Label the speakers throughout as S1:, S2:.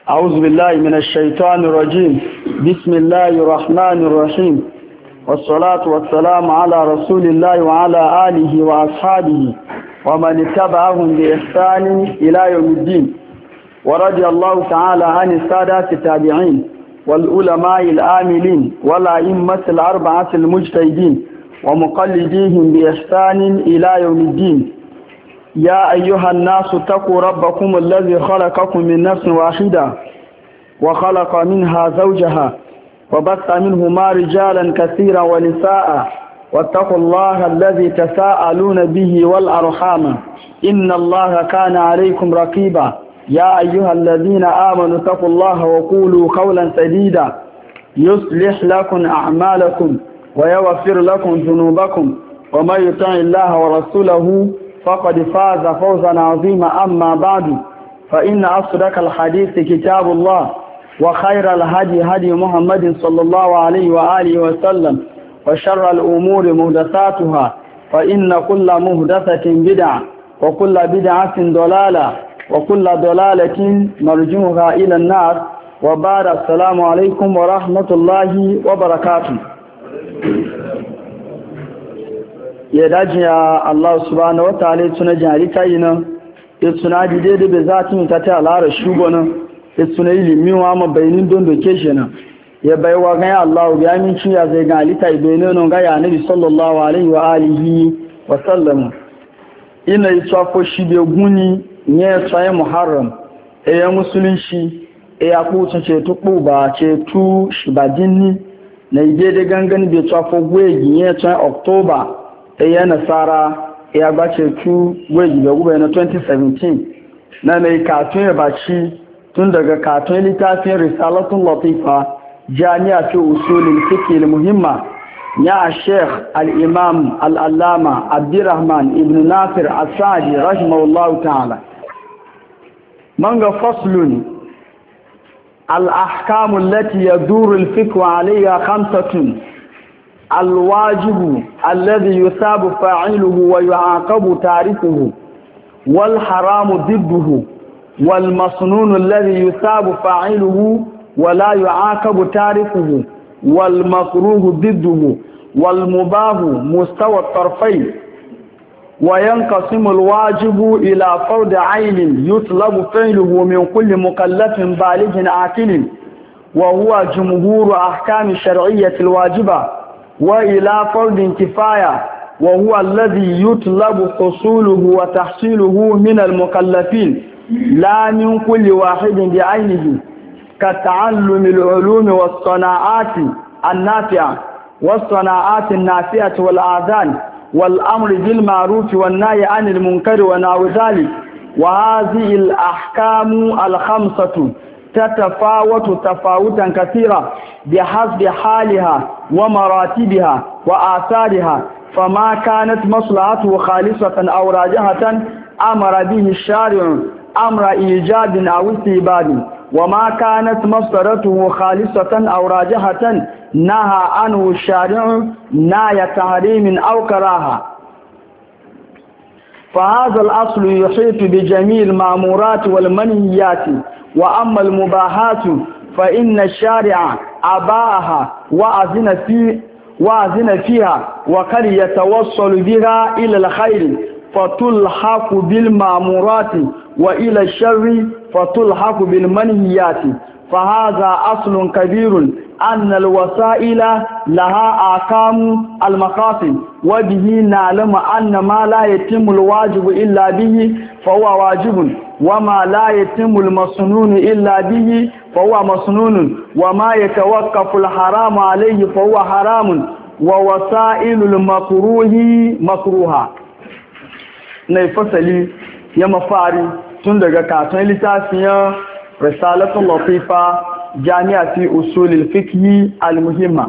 S1: أعوذ بالله من الشيطان الرجيم. بسم الله الرحمن الرحيم، والصلاة والسلام على رسول الله وعلى آله وأصحابه ومن اتبعهم بإحسان إلى يوم الدين. ورضي الله تعالى عن السادة التابعين والعلماء العاملين والأئمة الأربعة المجتهدين ومقلديهم بإحسان إلى يوم الدين. يا أيها الناس اتقوا ربكم الذي خلقكم من نفس واحدة وخلق منها زوجها وبث منهما رجالا كثيرا ونساء، واتقوا الله الذي تساءلون به والأرحام إن الله كان عليكم رقيبا. يا أيها الذين آمنوا اتقوا الله وقولوا قولا سديدا يصلح لكم أعمالكم ويغفر لكم ذنوبكم، ومن يطع الله ورسوله فقد فاز فوزا عظيما. أما بعد، فإن أصدق الحديث كتاب الله، وخير الهدي هدي محمد صلى الله عليه وآله وسلم، وشر الأمور محدثاتها، فإن كل محدثة بدعة وكل بدعة ضلالة وكل ضلالة مرجوها إلى النار. وبعد، السلام عليكم ورحمة الله وبركاته. ya daji ya Allah subhanahu wa ta'ala tuna jari tayi nan ya tuna dide da be zatin ta ta lara shugo nan ya tuna ilimi wa ma bayin don doke shi nan ya baiwa ga Allah ya aminci ya zai ga alita ibe non ga ya nabi sallallahu alaihi wa alihi wa sallam. Ina yi tsafo shi be guni ne tsaye muharram ya musulunci ya kuce ce tuku ba ce tu shibadinni na ide da gangan be tsafo gwegi ne tsaye october ya nasara ya bace tu gwaji da gube na 2017 na mai katon ya baci tun daga katon littafin risalatun latifa jami'a fi usulin fiqh muhimma ya sheikh al-imam al-allama abdurrahman ibn nasir as-sa'di rahimahullahu ta'ala. manga faslun al-ahkam allati yaduru al-fiqh 'alayha khamsatun: الواجب الذي يثاب فاعله ويعاقب تاركه، والحرام ضده، والمصنون الذي يثاب فاعله ولا يعاقب تاركه، والمكروه ضده، والمباح مستوى الطرفين. وينقسم الواجب إلى فرض عين يطلب فعله من كل مكلف بالغ عاقل، وهو جمهور أحكام الشرعية الواجبة، وإلى فرض كفاية، وهو الذي يطلب حصوله وتحصيله من المكلفين لا من كل واحد بعينه، كتعلم العلوم والصناعات النافعة والصناعات النافعة والآذان، والأمر بالمعروف والنهي عن المنكر ونحو ذلك. وهذه الأحكام الخمسة تتفاوت تفاوتا كثيرا بحسب حالها ومراتبها وآثارها، فما كانت مصلحته خالصة أو راجحة أمر به الشارع أمر إيجاد أو استحباب، وما كانت مصلحته خالصة أو راجحة نهى عنه الشارع نهي تحريم أو كراهة. فهذا الأصل يحيط بجميع المأمورات والمنهيات. وأما المباحات فإن الشارع أباها وأذن فيها، وقد يتوصل بها إلى الخير فتلحق بالمأمورات، وإلى الشر فتلحق بالمنهيات. فهذا أصل كبير أن الوسائل لها أحكام المقاصد، وبه نعلم أن ما لا يتم الواجب إلا به فهو واجب، وما لا يتم المصنون إلا به فهو مصنون، وما يتوقف الحرام عليه فهو حرام، ووسائل المكروه مكروها. نفصلي يا مفاري تندق كاتون لتاسيا رسالة لطيفة جامعة في أصول الفقه المهمة.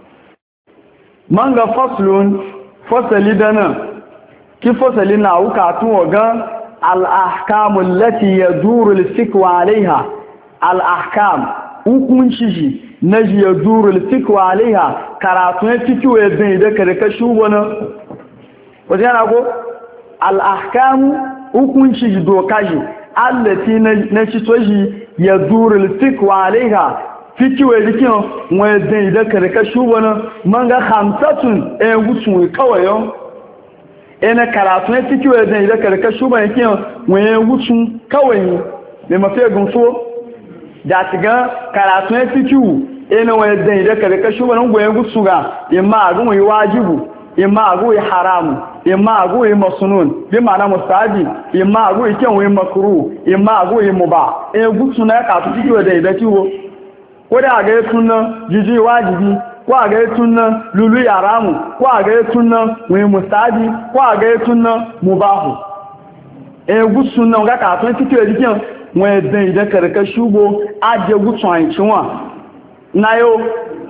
S1: manga faslun fasali dana ki fasali na wukatun waga al-ahkam allati yaduru al-fiqh alaiha. al-ahkam hukunci shi na yaduru al-fiqh alaiha karatun fiqh ya zai da karka shubana wajen ko al-ahkam hukunci doka shi allati na ci toji يدور الفقه عليها fikiwe dikin wajen idan karkashin wani manga hamsatun wucin kawayo ina karatu ne fikiwe wajen idan karkashin wani dikin wajen wucin kawai mai mafi gunso da shiga karatu ne fikiwe ina wajen idan karkashin wani wajen wucin ga imma agun yi wajibu imma agun yi haramu imma agun yi masunun bi ma'ana mustahabi imma agun yi kyan yi makruh imma agun yi mubah wucin na karatu fikiwe wajen idan kiwo ko da ga sunna jiji wajibi ko ga sunna lulu yaramu ko ga sunna wi mustabi ko ga sunna mubahu gusunna ga ka tun tike dikin we dan ida karka shugo aje gutsun an cinwa nayo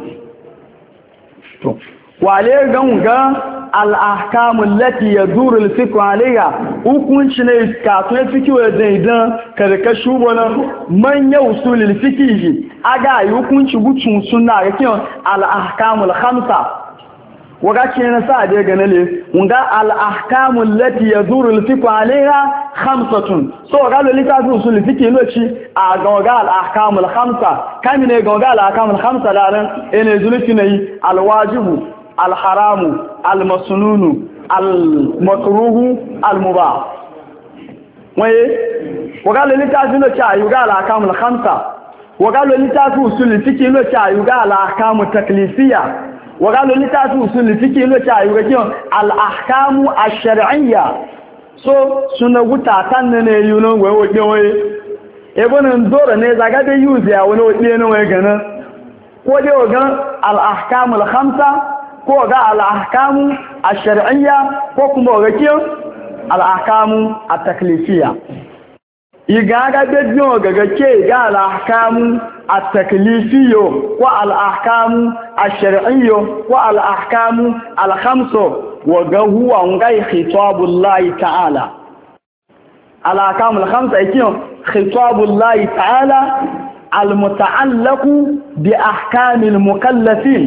S1: to wale ganga al-ahkam allati yaduru al-fiqh alayha hukunci ne ka tun fiqh we dan ida karka shugo na manya usulul fiqh aga yi hukunci gutsun suna ga kiyon al-ahkamul khamsa waga ce na sa da ganale unga al-ahkamul lati yazuru al-fiqh alayha khamsatun so ga lo litafi usul fiqh loci a ga al-ahkamul khamsa kamine ga al-ahkamul khamsa laran ene zulufi ne al-wajibu al-haramu al-masnunu al-makruhu al-mubah waye waga lo litafi loci a yuga al-ahkamul khamsa وقالوا لتاتوا أصول الفقه لو تعيوغا الأحكام التكليفية وقالوا لتاتوا أصول الفقه لو تعيوغا الأحكام الشرعية suna wutatan ne yuno wewe wewe ebo nan dora ne zaga da yuzi a wani wadi ne wai gana ko dai ga al-ahkam al-khamsa ko ga al-ahkam ash-shar'iyya ko kuma ga kiyo al-ahkam at-taklifiyya igaga bejo gaga ke ga al-ahkamu at-taklifiyyo wa al-ahkamu ash-shar'iyyo wa al-ahkamu al-khamsu wa huwa ngai khitabullahi ta'ala al-ahkamu al-khamsa ikiyo khitabullahi ta'ala al-muta'allaqu bi ahkamil mukallafin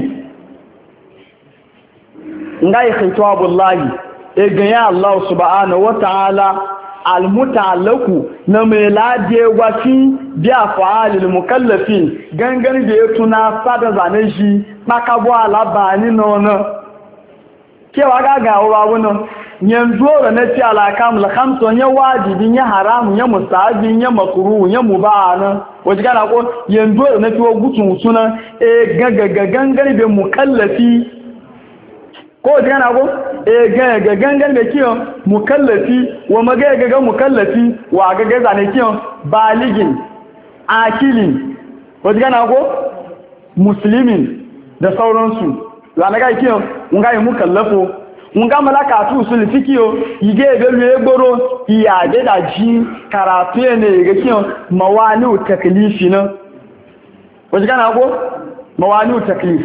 S1: ngai khitabullahi eganya Allah subhanahu wa ta'ala almuta'allaku na mai ladiye wafi bi af'alil mukallafin gangan da ya tuna sada zane shi makabo alabani nono kewa gaga wa wannan yanzu da na ci alakamul khamsun ya wajibi ya haramu ya mustahabi ya makruh ya mubah wajen kana ko yanzu da na ci gutun suna gangan da mukallafi ko jana ko ga gangan da kiyon mukallafi wa magaga mukallafi wa ga zane kiyon baligin akilin ko jana ko muslimin da sauransu zane ga kiyon nga yi mukallafo nga malaka tu usul fikiyo yige belu egboro iya de da ji karatu ne ga kiyon mawani taklifi na ko jana ko mawani taklif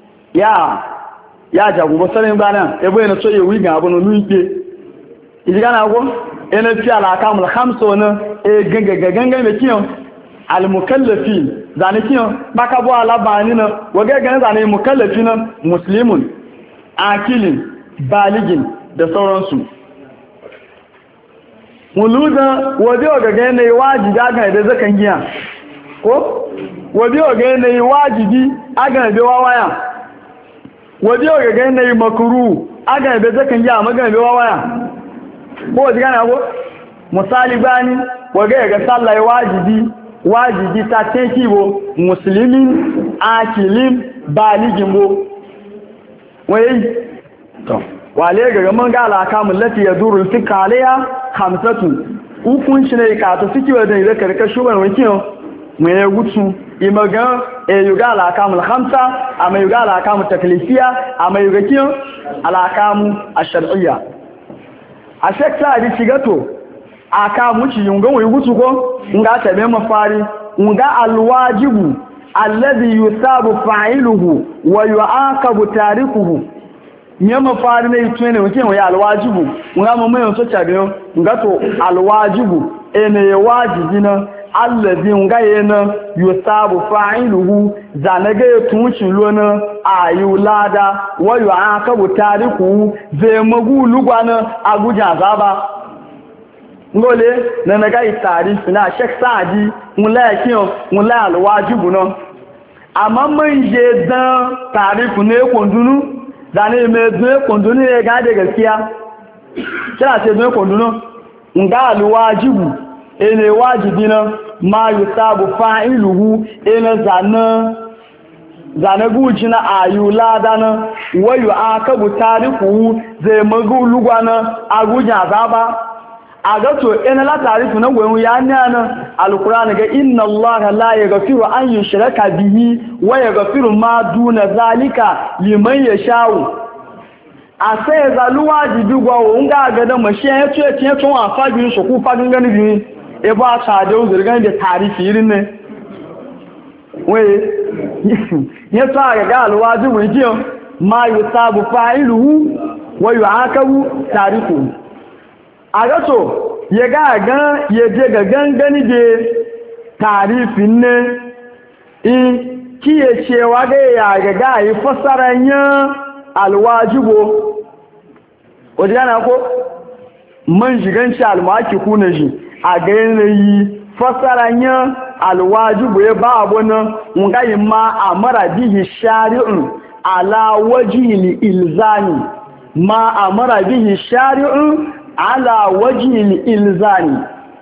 S1: ya jagu basarin bana ebo yana so yewi ga abun nuike idiga na go ena fi al-ahkamul khamsa na gangan me kiyon al-mukallafin zane kiyon baka bo alabani na waga gan zane mukallafin na muslimun akilin baligin da sauransu muluda waje waga gan ne wajibi ga da zakan giya ko waje waga ne wajibi aga da wawaya waje ga ganin nayi makru aga be zakan ya magana be waya ko waje kana ko misali bani waje ga sallah wajibi ta teki bo muslimin akilin baligin bo wai to wale ga man ga alakamun lati yaduru fikka alaiha khamsatu ukun shi ne ka to fiki wajen da karka shugaban wakiyo mai gutsu imagan yuga al-ahkamul khamsa ama yuga al-ahkamut taklifiyya ama yuga kiyo al-ahkamu ash-shar'iyya a shekta di shigato akamu ci yungan wai gutsu ko nga tabe mafari nga al-wajibu alladhi yusabu fa'iluhu wa yu'aqabu tarikuhu nyama fari ne tune wakin wa al-wajibu nga mu mai so tabe nga to al-wajibu ene wajibi na allazi ngayena yusabu fa'iluhu zanaga tuncin lona ayulada wayu akabu tariku zai magulu gwana aguja zaba ngole na naga tarifi na Sheikh Saadi mula kiyo mula alwajibu no amma mun je dan tarifu ne kondunu zane me dun kondunu ne ga da gaskiya kira ce dun kondunu nga alwajibu ene wajibi na ma yusabu fa'iluhu ene zane guji na ayula dana wayu akabu tarifu zai magu lugwana agujin azaba a gato ina la tarifu na gwayon ya nana alkurani ga inna allaha la yaghfiru an yushraka bihi wa yaghfiru ma duna zalika liman yasha'u a sai zaluwa jibi gwawo nga ga da mashi ya ce tun a fagin su ku fagin gani bi e ba ta da zurgan da tarifi irin ne wai ya sa ga alwajibu jiyo ma yusabu fa'iluhu wa yu'aqabu tarifu a gato ya je ga gangani da tarifin ne in kiye cewa ga ya ga yi fasaran yin alwajibo wajen yana ko man shiganci almaki kuna shi a ga yanayi fasaran yin alwajibo ya ba abu nan ngayi ma a mara bihi shari'un ala wajili ilzani ma a mara bihi shari'un ala wajil ilzani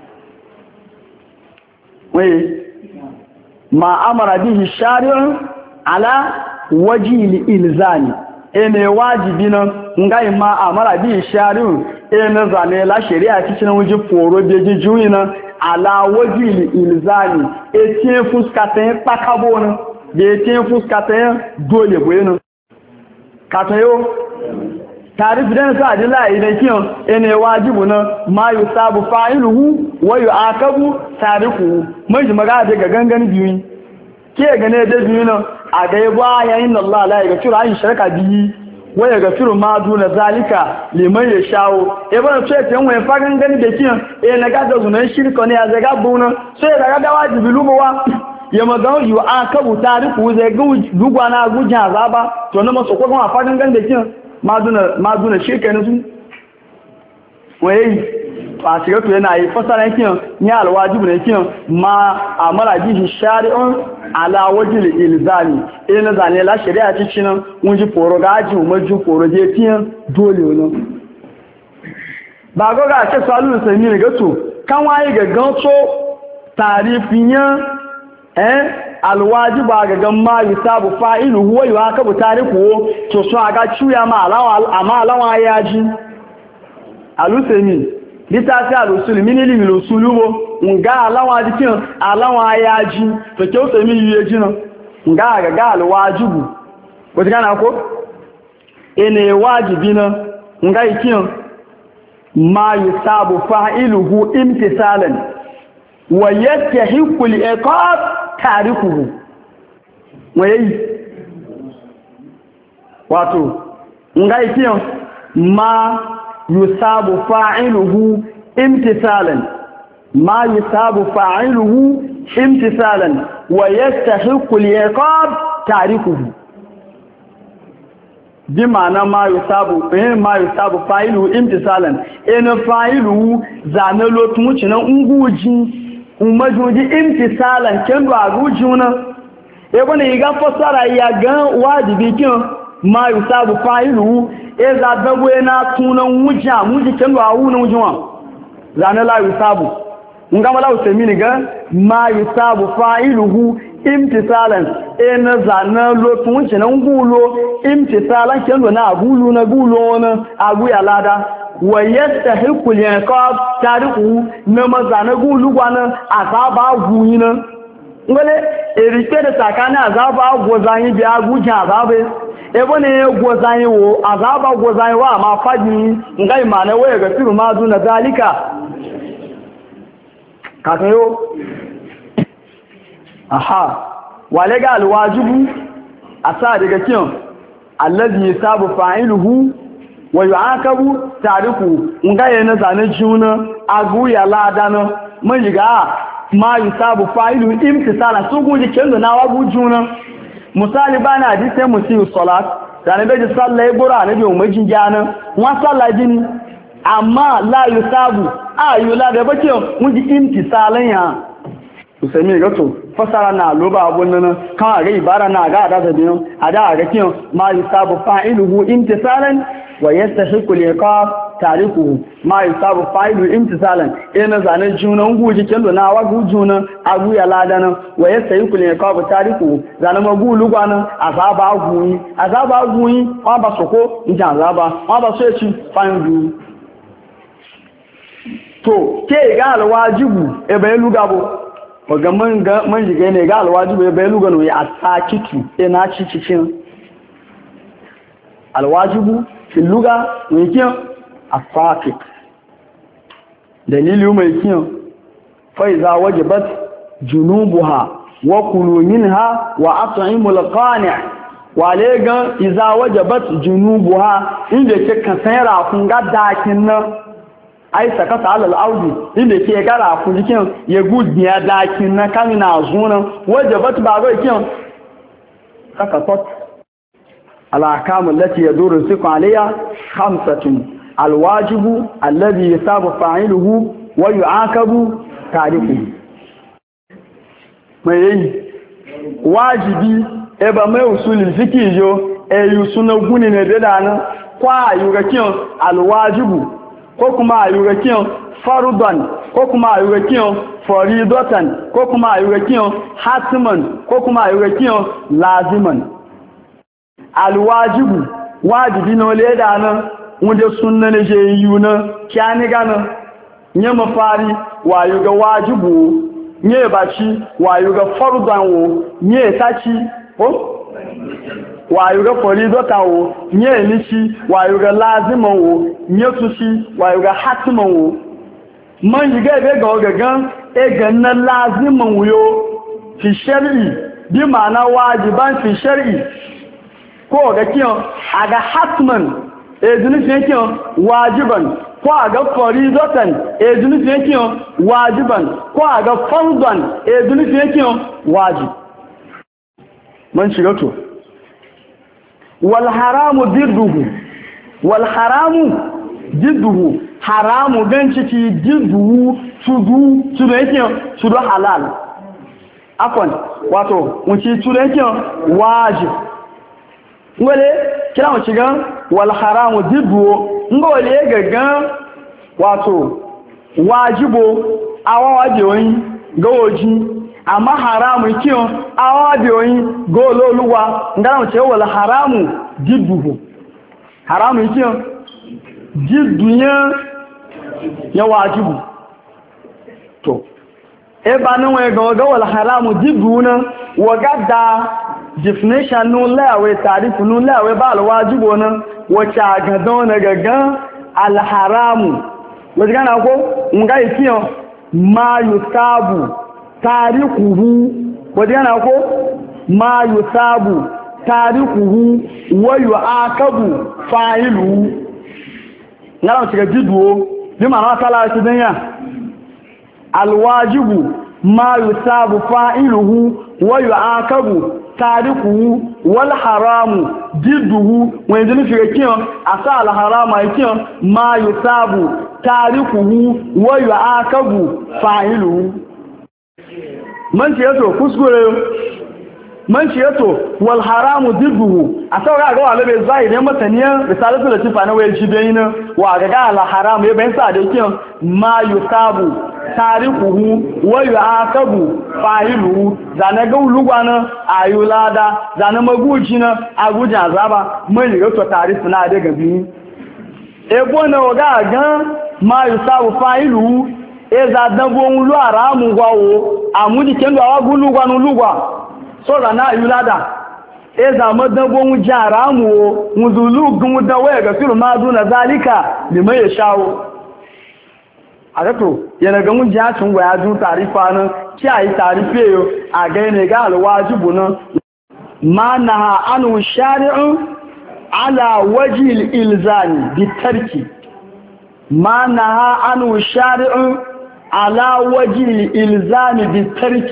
S1: wai ma amara bihi shari'un ala wajil ilzani ene wajibi nan ngai ma amara bihi shari'un ene zane la shari'a cikin wuji foro beji juyi nan ala wajil ilzani etin fuskaten pakabo nan be etin fuskaten dole boyeno katayo tarif dan sa adila idan kiyon ene wajibu na ma yusabu fa'iluhu wa yu'aqabu tariku mai maga daga gangan biyu ke gane da biyu na a ga yaba yayin Allah la yaghfiru an shirka bihi wa yaghfiru ma duna zalika liman yashau e ba ce tan wai fa gangan da kiyon na ga da zunan shirka ne a zaga buna sai daga da wajibi lubawa ya maga yu'aqabu tariku zai ga dugwana gujan azaba to na maso ko kuma fa gangan da kiyon mazuna shirka su waye a shiga to yana yi fasara kiyan ni alwajibu ne kiyan ma amara bihi shari'un ala wajil ilzami ina zane la shari'a cikin nan mun ji foro gaji mun ji foro je kiyan dole ne ba go ga ce salu sai ni ga to kan waye ga ganto tarifiyan alwajiba ga gamma yusabu fa'ilu huwa yuhakabu tariku to so aga chuya ma alawa yaji alusemi litafi alusul minili milusulubo nga alawa dikin alawa yaji to ke usemi yeji no nga ga alwajibu ko tikana ko ene wajibi na nga ikin ma yusabu fa'iluhu imtisalan wa yastahiqu al-iqab tarikuhu wayi wato ngai kiyon ma yusabu fa'iluhu imtisalan ma yusabu fa'iluhu imtisalan wa yastahiqu al-iqab tarikuhu bi ma'ana ma yusabu fa'iluhu imtisalan ina fa'iluhu zanalo tumucinan unguji umajuji imtisalan kendo agujuna ebona iga fasara ya gan wajibi kin ma yusabu fa'ilu eza dagwe na tunan wuja muji kendo awuna wujuma zana la yusabu ngama la usemini ga ma yusabu fa'iluhu imtisalan ena zana lo tunci nan gulo imtisalan kendo na agulu na gulo na agu ya lada wa yastahiqu al-iqab tariku na mazana gulu gwana azaba guyina ngole erike da takana azaba gozanyi bi aguja azabe ebone gozanyi wo azaba gozanyi wa ma fadi ngai mana waya ga tiru mazu na zalika katayo aha walega alwajibu asa daga kiyon allazi yasabu fa'iluhu wa yu'aqabu tariku ngaye na zane juna agu ya ladana mun yiga ma yusabu fa'ilu imtisala su guji kendo na wagu juna misali bana hadisi musiu salat zane beji sallai gura nabi umajin jana wa salladin amma la yusabu ayula da bakin mun ji imtisalan ya usami gato fasara na loba abun nan kan ga ibara na ga da biyo ada ga kin ma yusabu fa'iluhu imtisalan wa yastahiqu al-iqab tarikuhu ma yusabu fa'ilu imtisalan ina zanen junan guji kendo na wa gujuna agu ya ladana wa yastahiqu al-iqab tarikuhu zanen magulu gwana azaba guyi wa ba soko inja azaba wa ba so echi fandu to ke ga alwajibu ebe lugabo waga man jiga ne ga alwajibu ebe lugano ya asakitu ina cicicin alwajibu fi luga mai kiyan asakit dalili mai kiyan fa iza wajabat junubuha wa kulu minha wa at'imul qani' wale ga iza wajabat junubuha inda ke kasara kun ga dakin nan ai sakata alal audi inda ke gara ku jikin ya gudiya dakin na kamina zuna wajabat ba ga kin sakatot al-ahkam allati yaduru siku alayha khamsatun al-wajibu alladhi yusabu fa'iluhu wa yu'aqabu tarikuhu mai wajibi e ba mai usulul fiqh yo e yusuna guni ne bedana kwa yuga kin al-wajibu ko kuma ayuga kiyon farudan ko kuma ayuga kiyon faridatan ko kuma ayuga kiyon hatiman ko kuma ayuga kiyon laziman alwajibu wajibi no le da nan wunde sunna ne je yuna kyani gana nye mafari wa ayuga wajibu nye bachi wa ayuga farudan wo nye tachi ko wayuga faridota wo nye nishi wayuga lazima wo nye tushi wayuga hatima wo man yiga be ga gagan e ganna lazima wo yo fi shar'i bi ma'ana wajiban fi shar'i ko ga kiyon aga hatman e dunu fi kiyon wajiban ko aga faridatan e dunu fi kiyon wajiban ko aga fardan e dunu fi kiyon wajib man shiga to والحرام ضده haramu gan ciki ضده tudu yake tudu halal afwan wato wuci tudu yake wajib ngole kila wuci gan wal haramu ضده ngole gagan wato wajibo awa wajiboyin gawoji amma haramu kiyon awabiyoyin gololuwa ngana ce wala haramu jidduhu haramu kiyon jiddunya ya wajibu to e ba nan waye ga wala haramu jidduna wagada definition no lawe tarifu no lawe ba alwajibu nan wace ga don gaga al haramu wajana ko ngai kiyon ma yusabu tarikuhu wadana ko ma yusabu tarikuhu wa yu'aqabu fa'iluhu ngala tiga jidwo bi ma sala ti danya alwajibu ma yusabu fa'iluhu wa yu'aqabu tarikuhu wal haramu jidduhu wa yadini fi kiyon asa al harama kiyon ma yusabu tarikuhu wa yu'aqabu fa'iluhu man ce yato kuskure man ce yato wal haramu didduhu a saura ga wala bai zai ne masaniyan risalatu da tifa na wayar shi bayina wa ga al haramu ya bayan sa da kin ma yusabu tarikuhu wa yu'aqabu fa'iluhu zana ga ulugwana ayulada zana maguji na aguja azaba man yato tarifu na daga bi e bona ga ma yusabu fa'iluhu eza dambo nlu aramu gwawo amudi kendo awagulugwa nulugwa so na yulada eza madambo nja aramu wo muzulugun da waya ga firu mazu na zalika liman ya shawo agato yana ga mun ja tun waya ju tarifa nan ki ayi tarife yo aga ne ga alwajibu nan mana anu shari'u ala waji al-ilzami bitarki mana anu shari'u على وجه الإلزام بالترك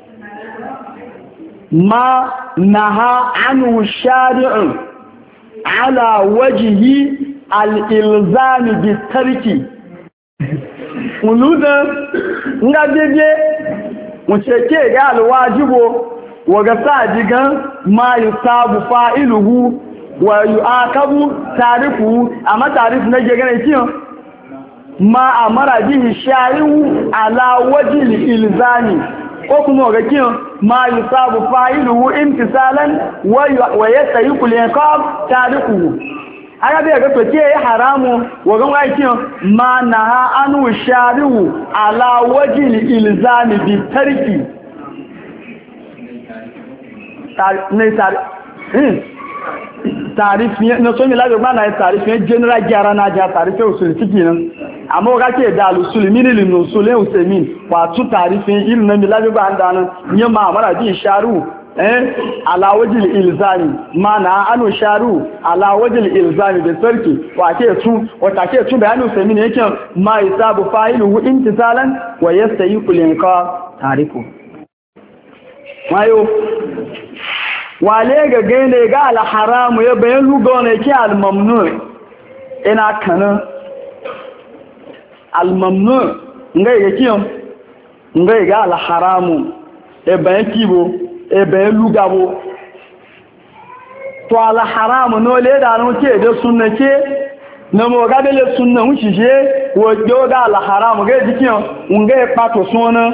S1: ما نهى عنه الشارع على وجه al-ilzami bi tarki uluda nga bebe muceke ga alwajibo waga sadigan ma yusabu fa'iluhu wa yu'aqabu tariku amma tarif na je gane kiyo ma amara bihi shari'u ala wajhi ilzami ko kuma ga kiyo ma yusabu fa'iluhu imtisalan wa yastahiqu al-iqab tariku aga be ga to ke haramu wa ga wai kiyo ma naha anu shari'u ala wajhi ilzami bi tarki tarifi na so mi labe na tarifi general gyara na ja tarifi usul fiki nan amma ga ke da usul min lil usul usaimin wato tarifi irin na mi labe ba anda nan nyama mara ji sharu ala wajil ilzami mana anu sharu ala wajil ilzami da sarki wata ke tu bayanu usaimin yake ma isabu fa'iluhu imtisalan wa yastayiqu linqa tariku mayo wale ga gane ga al-haramu ya bayan lugo ne ke al-mamnu ina kana al-mamnu ngai ga kiyon ngai ga al-haramu e bayan kibo e bayan lugabo to al-haramu no le da no ke da sunna ke na mo ga bele sunna un shije wo ga al-haramu ga dikiyon ngai pato sona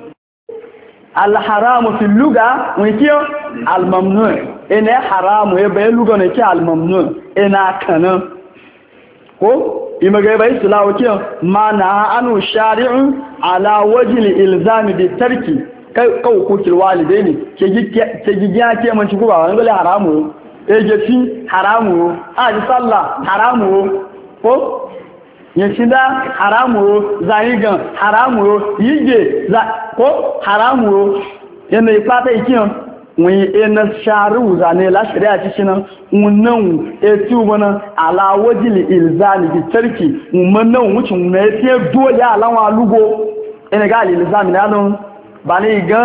S1: al-haramu fi luga wikiyo al-mamnu ina haramu ya bayan luga ne ke al-mamnu ina kana ko imaga bai sulawo kiyo mana anu shari'u ala wajhi ilzami bi tarki kai hukukil walidaini ke gigiya ke man shigo ba wani haramu ejefi haramu aji sallah haramu ko yashida haramu zayigan haramu yige ko haramu yana ipata ikiyan wani ina sharu zane la shari'a cikin nan etu bana ala wajili ilzami bi tarki nan wucin ne sai dole alawa lugo ina ga ilzami na don bani ga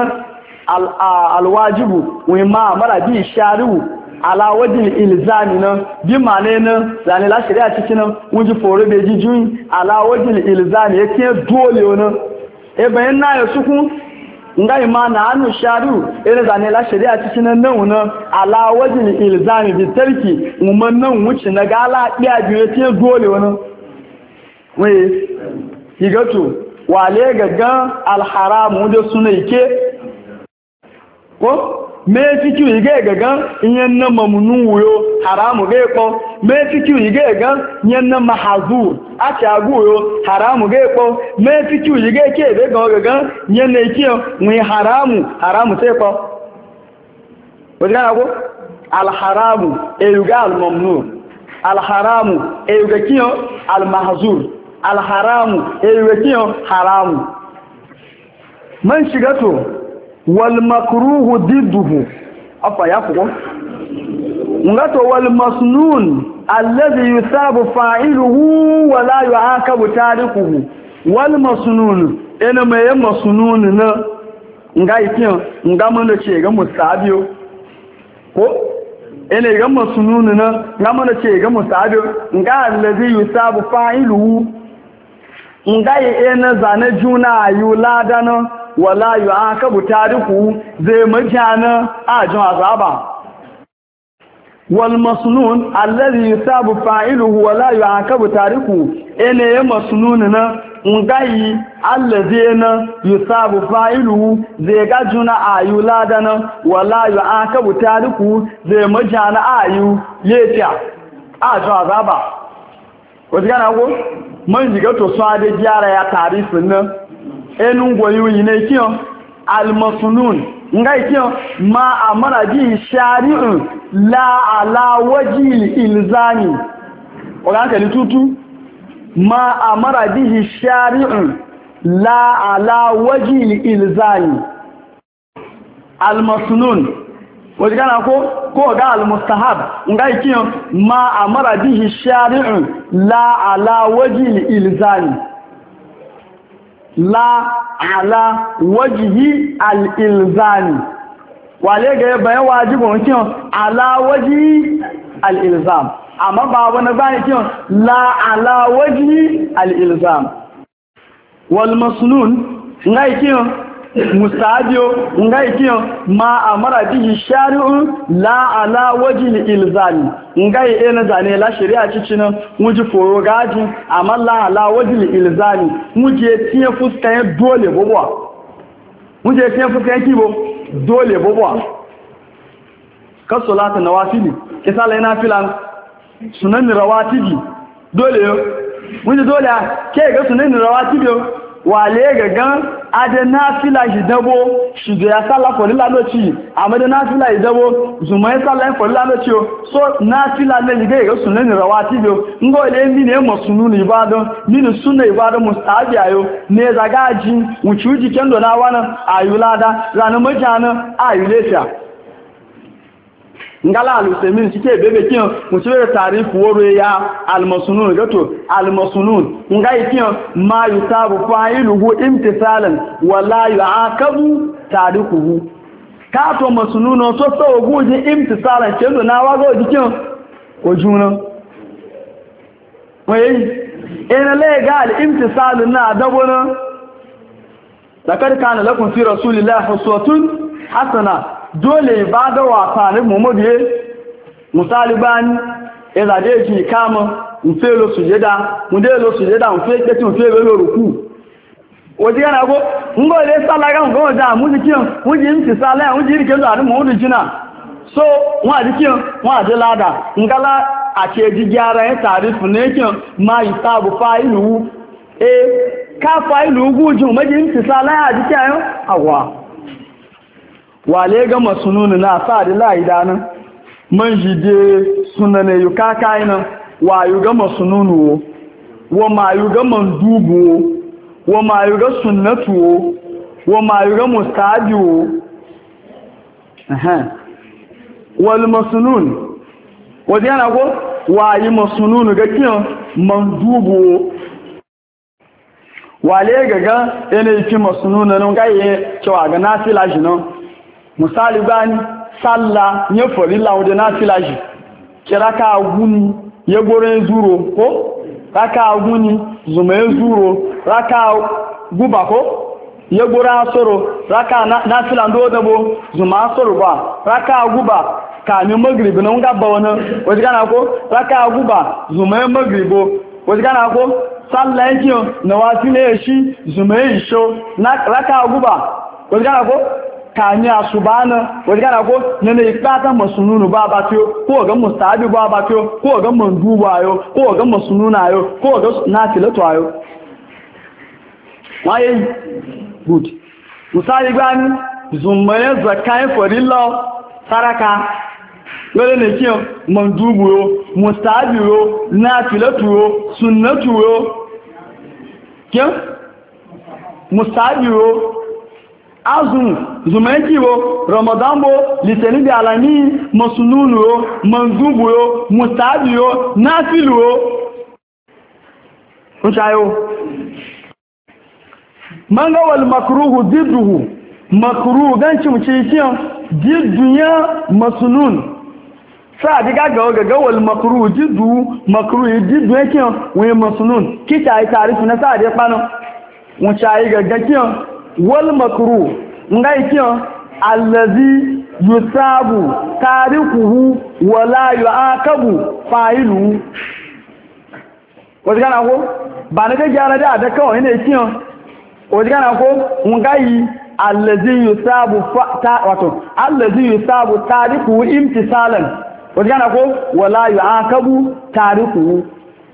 S1: alwajibu wani ma mara bi sharu ala wajil ilzami nan bi mane nan zane la shari'a cikin nan wuji foro be jijun ala wajil ilzami yake dole wannan e bayan na ya suku ngai ma na anu sharu ina zane la shari'a cikin nan wannan ala wajil ilzami bi tarki umman nan wuci na gala biya biye yake dole wannan wai kigato wale gaggan alharamu da suna yake ko me fikiu yige gagan yen na mamnu wuyo haramu ge ko me fikiu yige gagan yen na mahzur acha guyo haramu ge ko me fikiu yige ke be gagan yen na kiyo wi haramu sai ko wajana ko al haramu e yuga al mamnu al haramu e yuga kiyo al mahzur al haramu e yuga kiyo haramu man shigato والمكروه ضده افا يفقو ngato wal masnun alladhi yusabu fa'iluhu wa la yu'aqabu tarikuhu wal masnun ina mai masnun na ngai kiyo ngamano ce ga musabiyo ko ina ga masnun na ngamano ce ga musabiyo nga alladhi yusabu fa'iluhu ngai ina zane juna yuladana wala yu'aqabu tariku zai majana ajin azaba wal masnun alladhi yusabu fa'iluhu wala yu'aqabu tariku ene ya masnun na ngai alladhi yusabu fa'iluhu zai gajuna ayu ladana wala yu'aqabu tariku zai majana ayu letiya ajin azaba wajana ko man jiga to so ade gyara ya tarifin nan enun goyi ne kiyon almasunun ngai kiyon ma amara bi shari'un la ala waji ilzami ogan kali tutu ma amara bi shari'un la ala waji ilzami almasunun wajana ko ga almustahab ngai kiyon ma amara bi shari'un la ala waji ilzami la ala wajihi al-ilzami wale ga bayan wajibin kiyon ala wajihi al-ilzam amma ba wani bani kiyon la ala wajhi al-ilzam wal masnun ngai kiyon mustahabiyo ngai kiyon ma amara bihi shari'un la ala wajhi al-ilzam ngai ena zane la shari'a cicin muji foro gaji amma la ala wajhi al-ilzam muje tiye fuskaye dole bobwa muje tiye fuskaye kibo dole bobwa ka salatu nawafili kisala ina filan sunan rawatibi dole yo mun dole ke ga sunan rawatibi wale ga gan ade nafila shi dabo shi da ya salla ko lila loci amma da nafila shi dabo zuma ya salla ko lila loci so nafila ne ga sunan rawatibi ngole mi ne masununi ibado min sunna ibado mustahabi ayo ne zagaji wucuji kendo na wana ayulada ranan majana ayulesha ngala alusemin cike bebe kiyan mutuwar tarifu woro ya almasunun gato almasunun ngai kiyan ma yutabu fa'iluhu imtisalan wala yu'aqabu tarikuhu kato masunun to so guje imtisalan kendo na wago dikin ojuna wai ina legal imtisalun na dabona lakad kana lakum fi rasulillahi uswatun hasana dole ba da wasa ne Muhammadu ya misali bani ezade ji kama nfe lo sujeda munde lo sujeda nfe keti nfe lo ruku odi yana go ngo le salaga ngo da muzikin muji nti sala muji rike do adu Muhammadu jina so wa dikin wa de lada ngala ake ji gyara ya tarifu ne kin ma yitabu fa'ilu ka fa'ilu guju muji nti sala ya dikin awa wale ga masununu na sa da laidanin man jide sunane yu kakai nan wa yu ga masununu wa ma yu ga mandubu wa ma yu ga sunnatu wa ma yu ga mustahabi wal masunun wadi yana ko wa yi masununu ga kiyan mandubu wale ga ene yi masununu nan ga yi cewa ga nafila shi nan misali bani sallah nye farilla wanda na filaji kiraka aguni ya gore zuro ko raka aguni zuma zuro raka guba ko ya gore asoro raka na filan do dabo zuma asoro ba raka guba kamin magribi na nga ba wani wajigana ko raka guba zuma magribo wajigana ko sallah yake na wasile shi zuma isho na raka guba wajigana ko kani asubana wajigana ko nene ipata masununu baba tio ko ga mustahabi baba tio ko ga manduba ayo ko ga masununa ayo ko ga nafilatu ayo waye good musali gani zummaye zakai farilla saraka lole ne kiyo mandubu yo mustahabi yo nafilatu yo sunnatu yo kiyo mustahabi yo azun zumaiki wo ramadan bo litani bi alami masununu yo mandubu yo mustahabi yo nafilu yo unchayo manga wal makruhu didduhu makruhu ganci mu ce kiyan diddunya masunun sa diga ga wal makruhu diddu makruhu diddu kiyan we masunun kita ai tarifu na sa de pano unchayi ga kiyan wal makruh ngai kiyo allazi yusabu tarikuhu wala yuaqabu fa'ilu wajigana ko ba na ga gyara da kawai ne kiyo wajigana ko ngai allazi yusabu wato allazi yusabu tarikuhu imtisalan wajigana ko wala yuaqabu tarikuhu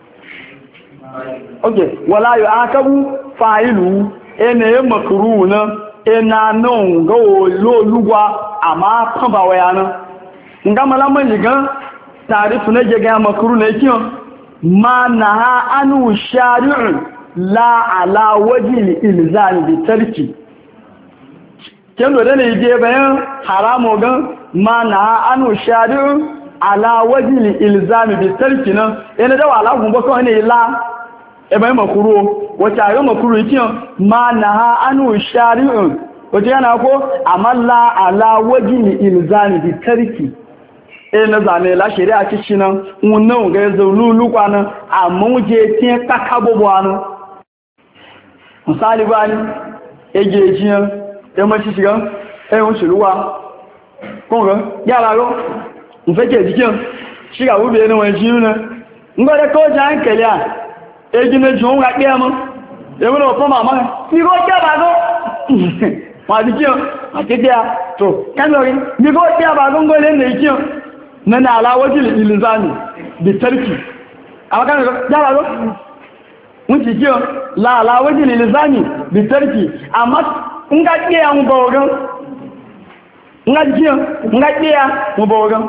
S1: okay wala yuaqabu fa'ilu ene makruh na ina non ga lolugwa amma kan ba waya nan nga malaman yigan tarifu na jega makruh ne kiyo ma naha anu shari'u la ala wajhi ilzam bi tarki kendo da ne je bayan haramo gan ma naha anu shari'u ala wajhi ilzam bi tarki nan ina da wala gumbo ko ne la ebe makuru wace aga makuru ikiyan ma na ha anu shari'un wace yana ko amalla ala wajini ilzami bi tarki na zane la shari'a cikin nan wannan ga zaululu kwanan amma je tin kakabo bwanu misali bani ege jiyan e ma shi shigan e won shiruwa ko ga yara ro n fake jikin shiga ube ne won jiru na ngore ko jan kele a e jine jun ga pe mo e mo no mama ni go je ba go ma jikin atete a to kanori ni go je ba go ngole ne jikin nana ala wajil ilzami bi tarki amma kan yara ro mun ci kiyo la ala wajil ilzami bi tarki amma in ga kiya mu bawogan nga jiya nga kiya mu bawogan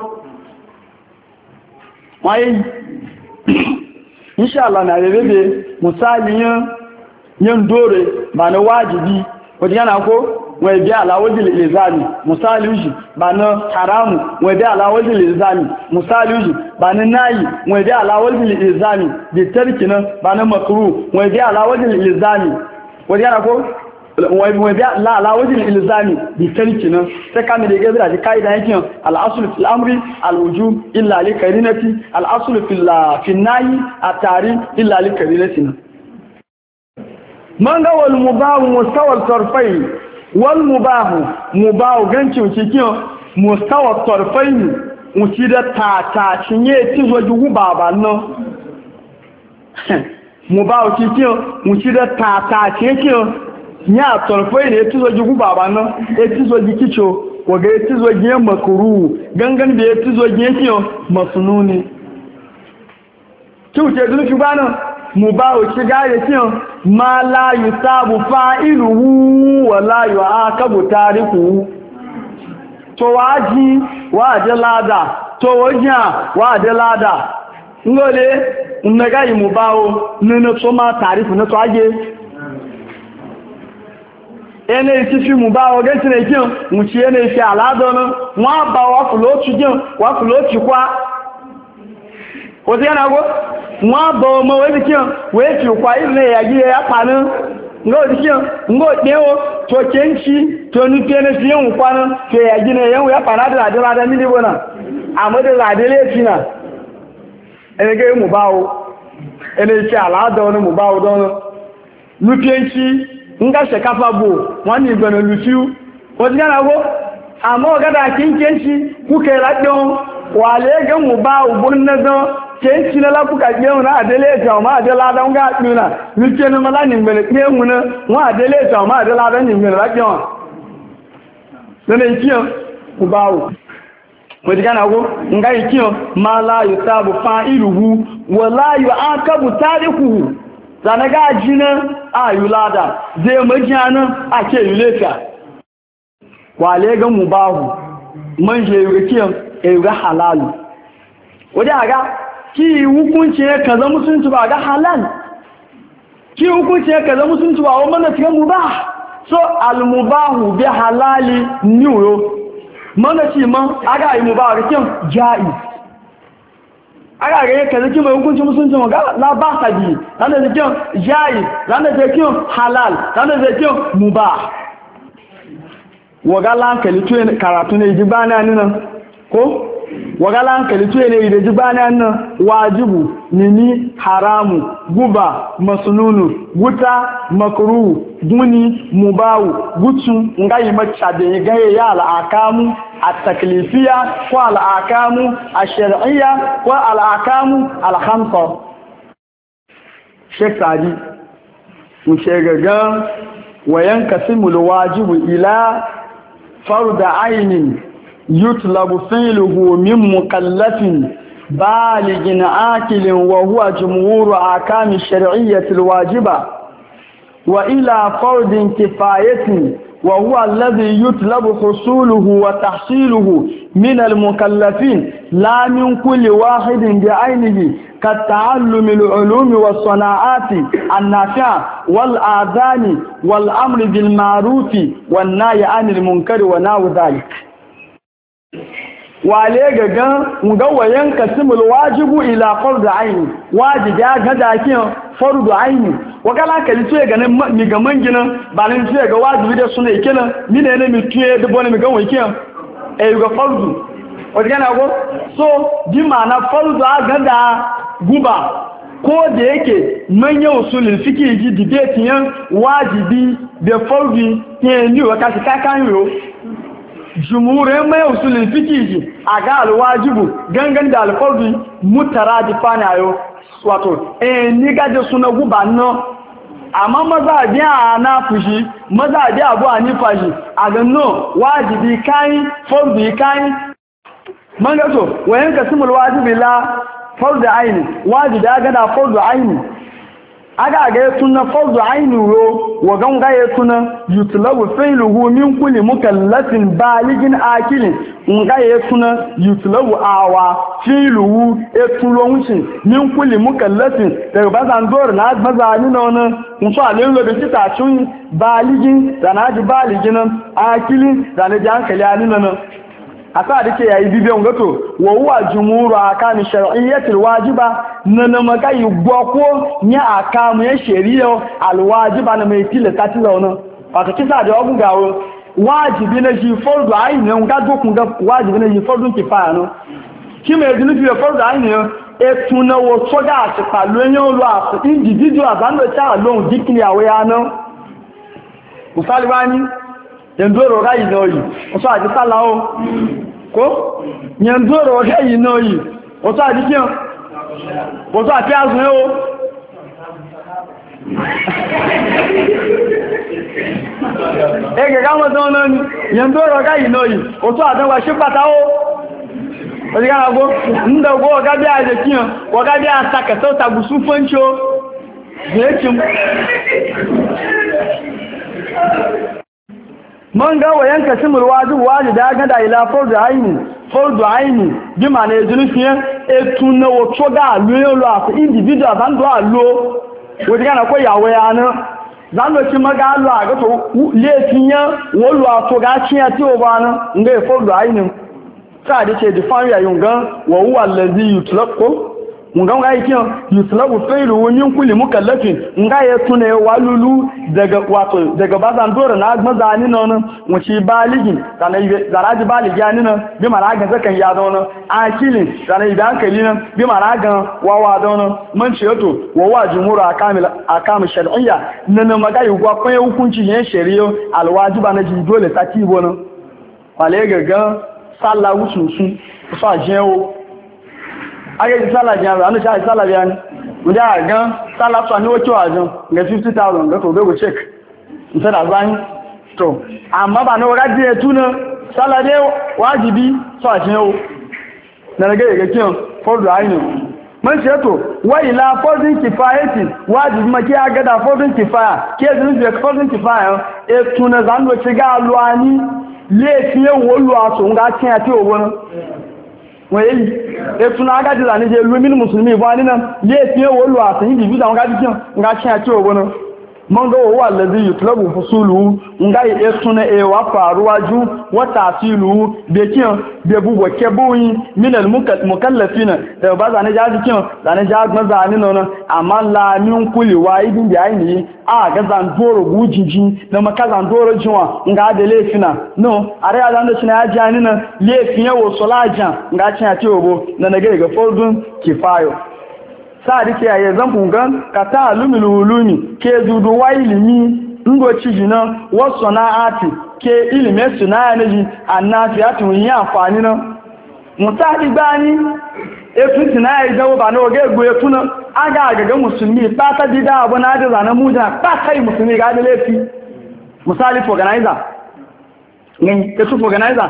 S1: wai insha Allah na bebe misali yan dore ba na wajibi wajen yana ko wai bi ala wajil ilzami misali uji ba na haramu wai bi ala wajil ilzami misali uji ba na nayi wai bi ala wajil ilzami bi tarki nan ba na makruh wai bi ala wajil ilzami wajen yana ko wai bi ala wajil ilzami bi tarki nan sai kamar da gaza da kaida yake al-asl fil amri al-wujub illa li qarinati al-asl fil nayi at-tahrim illa li qarinati man ga wal mubahu mustawa al-tarfayn wal mubahu gancin cikin mustawa tarfayn wuci da ta cinye tizo jugu baba nan mubahu cikin wuci da ta cikin ya tarfayn ne tizo jugu baba nan e tizo jikicho ko ga tizo giyan makuru gangan da ya tizo giyan kiyo masnuni tuce duk bana mubahu shiga da kiyo ma la yusabu fa'iluhu wa la yu'aqabu tarikuhu to waje lada to waje lada ngole unaga mubahu nínú to ma tarifu na to aje ene ti fi mubahu ge tire kiyo mu ci ene fi alado na wa ba wa fulo tujin wa fulo tikwa o ti yana go wọ́n bọ̀ ọmọ wẹ́bí kí wọ́n fi òkwà ilẹ̀ ìyàgí ẹ̀ pàánú ngọ́ kí ngọ́ pẹ́wọ́ tó kẹ́ ń ṣí tó ní pẹ́ ní fi yẹn kwánú tó ìyàgí ní ẹ̀yẹn wọ́n pàánú àdúrádá mílíbò náà àmọ́dé àdélé fi náà ẹnigẹ́ mú bá o ẹni iṣẹ́ àládọ́ ní mú bá o dánú lúpẹ́ ń ṣí ń gáṣẹ̀ káfà bò wọ́n ní ìgbẹ̀nà lùfíú ó ti gánà wó àmọ́ ọ̀gádà kí ń kẹ́ ń ṣí kúkẹ́ lápẹ́ wà lẹ́gẹ́ mú bá ògbón náà ke na lafuka kewu na adele ta ma adela da nga tuna nike na mala ni mbele kewu na wa adele ta ma adela da ni mbele la kewu nene ikiyo kubawo wajigana go nga ikiyo ma la yusabu fa'iluhu wa la yu'aqabu tarikuhu zanaga jina ayulada zai majana ake yulefa wale ga mubahu manje yukiyo ga halalu wajaga ki hukunci ya kaza musulunci ba ga halal ki hukunci ya kaza musulunci ba wanda cikin mubah so al-mubahu bi halali niyo mana ci man aga yi mubah ga kin jaiz aga ga kaza ki mai hukunci musulunci ga la ba ta bi dan da kin jaiz dan da kin halal dan da kin mubah wagala hankali to karatu ne jibana nan ko wagala hankali tuye ne da jibana nan wajibu nini haramu guba masnunu guta makruhu guni mubawu gutu ngai macha da gaye ya al'akamu at-taklifiyya ko al'akamu ash-shar'iyya ko al'akamu al-khamsa Sheikh Sadi mu shegaga wayan kasimul wajibu ila فرض عين يطلب فعله من مكلف بالغ عاقل وهو جمهور أحكام الشرعية الواجبة وإلى فرض كفاية وهو الذي يطلب حصوله وتحصيله من المكلفين لا من كل واحد بعينه كالتعلم العلوم والصناعات النافعة والآذان والأمر بالمعروف والنهي عن المنكر ونحو ذلك wale gaga ngawayen kasimul wajibu ila fardu aini wajibi ya gada kin fardu aini wakala kali tuye ga mi ga mangina ba nan tuye ga wajibi da suna kenan mine ne mi tuye da bone mi ga wai kin ga fardu wajen ko so bi ma'ana fardu a gada guba ko da yake manyan usulul fiqh ji debate yan wajibi da fardu ke ni wa kashi kakan yo jumhurin mai usulul fiqh ji aga alwajibu gangan da alfardu mutaradifana yo wato ni gaje suna guba no amma mazabi a na fushi mazabi abu a nifa shi a ganno wajibi kayi fardu kayi man gato wayan kasimul wajibi la fardu aini wajibi aga da fardu aini aga ga tuna fardu aini ro wa ganga ya tuna yutlabu fi'luhu min kulli mukallafin baligin akilin nga ya tuna yutlabu awa fi'luhu etulonwucin min kulli mukallafin daga bazan dor na bazani nona muso alen lo bi ta tun baligin zanaji baligin akilin zanaji hankali anina asa da ke yayi bibiyan gato wa huwa jumhuru akami shar'iyyatil wajiba nana magai gwako nya akamu ya shari'a alwajiba na mai tilata tilona wato kisa da wagun gawo wajibi na ji fardu aini ga dokun ga wajibi na ji fardu kifaya no ki me dinu fi fardu aini etuna wo soga ati palo yan olu asu individual bando cha lohun dikini awe ano usali bani yandoro ga inoyi oso aji salao ko yandoro ga inoyi oso aji kiyan oso ati azun o ege ga mo don no ni yandoro ga inoyi oso adanwa se pata o odigana go nda go ga bi aje kiyan go ga bi asaka to tagusu foncho yechim man ga wayan kasimul wajib wajida ga da ila fardu aini bi ma ne zulufiyan etuna wo toga lo lo afu individual bando alo wodi kana ko yawe ana zalo ti maga lo aga to le tiyan wo lo afu ga tiyan ti o bana ngai fardu aini ka da ce define ya yunga wa huwa allazi yutlaqu munga ngai kiyo yutlaqu failu min kulli mukallafin ngai tuna walulu daga bazan dora na mazani non wuci baligin zaraji baligi nan bi maraga zakan ya dono akilin zanai da hankali nan bi maraga wawa dono man ce to wawa jumhur akam shar'iyya nan magai gwa kan hukunci ne shari'o alwajiba na ji dole ta tibo nan wale gaga sallah wususu so ajewo aye sallah jan anu sha sallah yan muda gan sallah so ani ocho ajan nge 50000 ga to be go check nta da ban to amma ba no ga die tuna sallah de wajibi so ajewo na ga kiyon fardu aini man ce to wa ila fardin kifayati wajibi ma ke aga da fardin kifaya ke zuru be fardin kifaya e tuna zan do ci ga luani le fiye wolu aso nga tin ati owo wei e tuna aga di lani je lumini muslimi bo ani na le fiye wolu aso yin bi da nga di tin nga tin ati owo no mongo wa allazi yutlabu fusulu nga e tuna e wa faruwaju wa tasilu be kin be bubo kebuyi min al mukallafina da ba za ne ja di kin da ne ja gba za ni no amma la min kuli wa idin bi aini a ga zan doro bujiji na maka zan doro jinwa nga da lefina no are ya zan da cina ya jani na lefin yawo solajan nga cin ati obo na nage ga fordun kifayo sa dike ya zan bungan kata alumil ulumi ke dudu wa ilimi ndo cijina wa sana'ati ke ilimi sunaya ne annafiatu yin amfani na mutadi bani efu sunaya idawo ba no ga egwu efu na aga ga musulmi pata bida abu na da zanan muja pata yi musulmi ga da lefi misali organizer ne ke su organizer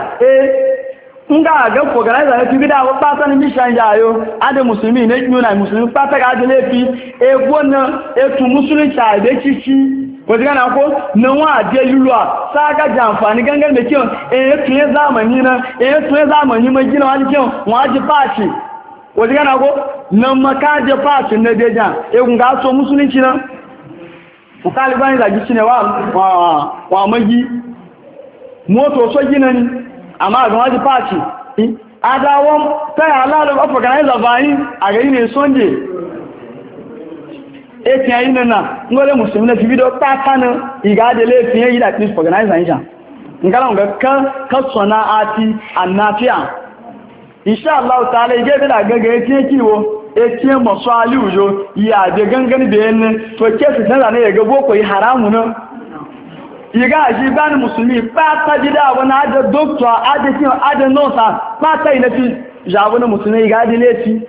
S1: nga ga organizer ne bida abu pata ni mission yayo ade musulmi ne nyuna musulmi pata ga da lefi bona etu musulmi cha be chichi ko diga na ko na wa de lulwa saka jamfani gangan da kiyon tun zamani na tun zamani mai gina wani kiyon waji fashi wajen gana ko nan makaje fasin na dejan egun ga so musulunci nan ku kalibani da gici ne wa magi moto so gina ni amma ga waji fasi adawon kai halalu of organizer bayin a gari ne sonje etin ayi nana ngole musulmi na video patana igade le fin yi da please organizer yin ngala nga ka sona ati anafia insha Allah ta'ala ige da gaga yace kiwo yace masali ujo ya de gangan da yin to ke su tana ne ga boko yi haramu ne iga shi ban musulmi ba ta gida wani ada doctor ada kin ada nurse ba ta ina fi jabu na musulmi ga da lefi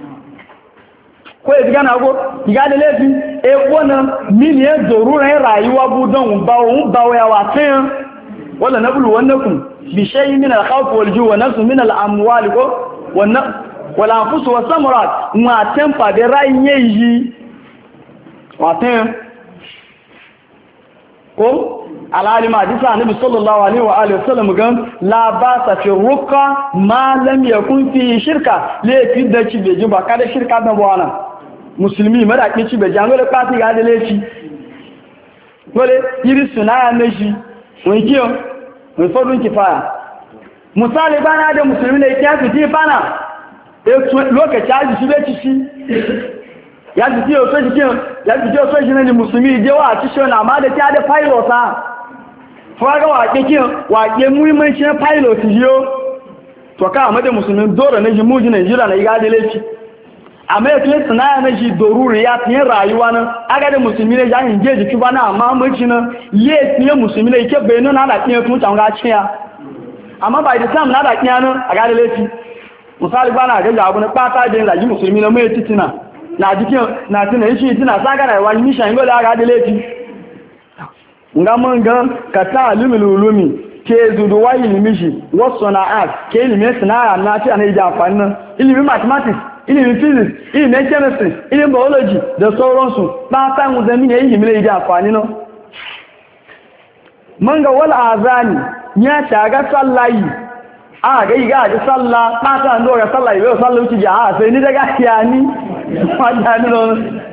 S1: ko ya gana go iga da lefi e wona mini e doruran rayuwa budon bawo ya watan wala nablu wannakum bi shay'in min al-khawf wal-ju' wa nafsin min al-amwal wal anfus wa samarat ma tempa de rayin yi watan ko alalima hadisi annabi sallallahu alaihi wa alihi wasallam gan la ba sa fi ruqa ma lam yakun fi shirka le fi da ci beji ba kada shirka da bwana musulmi mara ki ci beji an gole pati ga da lefi gole yiri sunaya ne shi won kiyo won fodun kifaya misali bana da musulmi ne kiyasu ji bana lokaci aji shi be ci shi ya ji o so ji ya ji o so ji ne musulmi je wa ci shi na ma da ta da pilot ha faga waƙe muhimmancin pilot yiwu to ka amma da musulmin dora na ji muji Najeriya na iga da laifi amma ya tuye sinaya na ji doruri ya fiye rayuwa nan aga da musulmi ne ya hinge jiki ba na amma mace nan yi fiye musulmi ne ike bai nuna da fiye tun can gaci ya amma ba da sam na da fiye nan a ga da laifi misali ba na gaja abu na ɓata da yin zagi musulmi na mai titina na jikin na tina yi shi tina sa ga rayuwa yi mishan yi ga da laifi nga manga kata alimul ulumi ke zudu wa ilimi shi wasana'at ke ilimi sana'a na ci ana ija amfani nan ilimi mathematics ilimi physics ilimi chemistry ilimi biology da sauransu ba ta mu zami ne ilimi ne ija amfani nan manga wal azani ya shaga sallayi a ga iga ji sallah ba ta ndo ga sallayi yo sallah wuci ja sai ni daga kiyani wanda ni non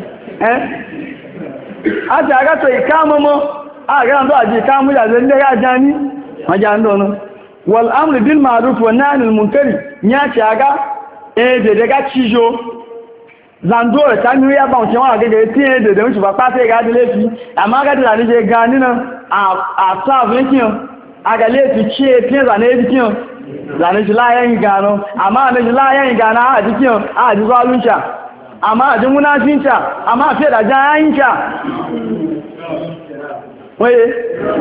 S1: àti àgátọ̀ ìkámọ́mọ́ àgbàndọ́ àti ìkámọ́ ìyàzẹ́ ní ẹgbẹ́ ajá ní majandọ́ náà wal amri bil ma'ruf wa nahy anil munkar ya ci aga daga cijo zando ta mi ya ba won aga ga ti de won ba pate ga de lefi amma ga da ni je ga ni na a sa vekin aga lefi ci ti za ne dikin za ne la yan ga no amma ne la yan ga na a dikin a di zalunta amma a jin munafinta amma a fiye da jayayinta waye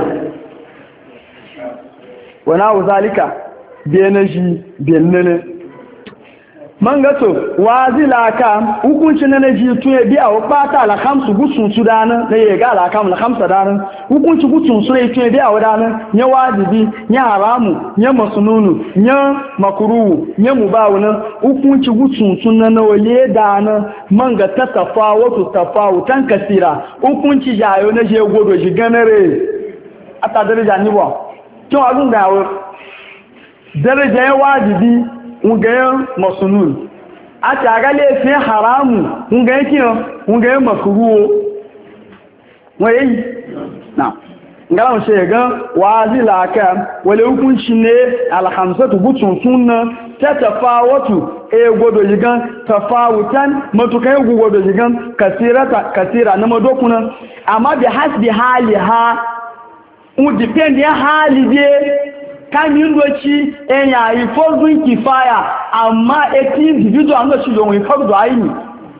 S1: wani abu zalika biya na shi biyan nane man gato wazila ka hukuncin na ji tuye biya wa bata alhamsu gutsun su dana na ya ga alham alhamsa dana hukunci gutsun su ne tuye biya wa dana ya wajibi ya haramu ya masununu ya makruhu ya mubawuna hukunci gutsun su na wale dana man ga ta tafawutan kasira hukunci jayo na je godo shi ganare ata daraja ni ba kin abun ga daraja ya wajibi ungayen masunun a tagale fi haramu ungayen kiyo ungayen makruwo waye na ngalan shega wazila aka wale hukunci ne alhamsatu gutun sunna ta tafawatu godo yigan tafawutan matukai godo yigan kasira na madokuna amma bi hasbi haliha u depend ya hali de kamin doci enya ifozun kifaya amma eti individual no shi don ifodu aini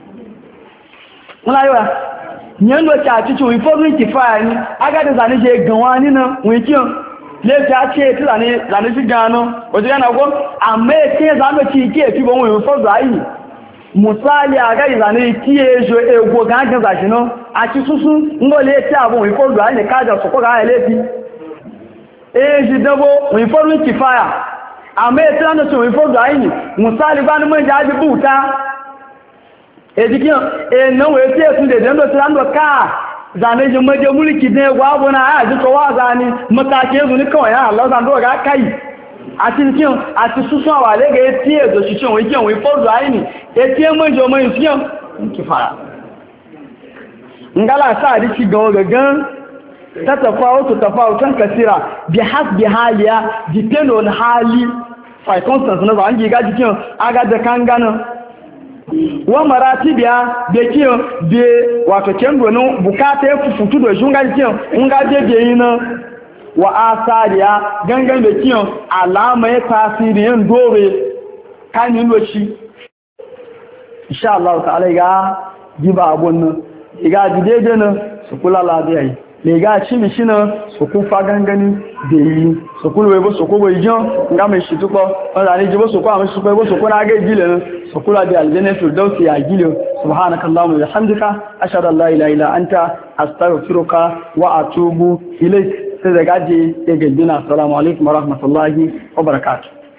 S1: wala yo nyen doci a cikin ifozun kifaya ni aga da zani je ganwa ni na wikin le ta ce ti zani shi gano wajen yana go amma eti zani ci ke fi bon ifodu aini musali aga zani ti ejo ego gangan zashi no a ci susu ngole ti abun ifodu aini kaja soko ga elefi eji dabo wiforin kifaya amma ya tana da wiforin aini misali ba ni mun jaji buta ejikin nan waye sai sun da dando tana da ka zane ji maje mulki ne gwabo na a ji to wa zani matake zuni kawai ya Allah zan do ga kai a cikin a cikin su wale ga yace do shi cin wikin wiforin aini yace mun jo mai fiyan kifaya ngala sa di ci gagan tafawutan kasira bi hasbi haliya depend on hali circumstance na zan giga jikin aga da kangana wa maratibiya da kiyo be wato kendo no bukata ya fufutu da shunga jikin unga je be yin wa asariya gangan da kiyo alama ya tasiri yin dore tsakanin lokaci insha Allah ta'ala ga giba abun nan ga daidai nan su kula lafiya me ga ci mi shina su ku fa gangani da yi su kula wai bo su ko bai jan ga mai shi tuko wanda ne jibo su ko amma su ko bo su ko na ga gile su kula da aljanna firdausi ya gile subhanakallahumma wa bihamdika ashhadu an la ilaha illa anta astaghfiruka wa atubu ilayk sai da gaje ya gindina assalamu alaikum wa rahmatullahi wa barakatuh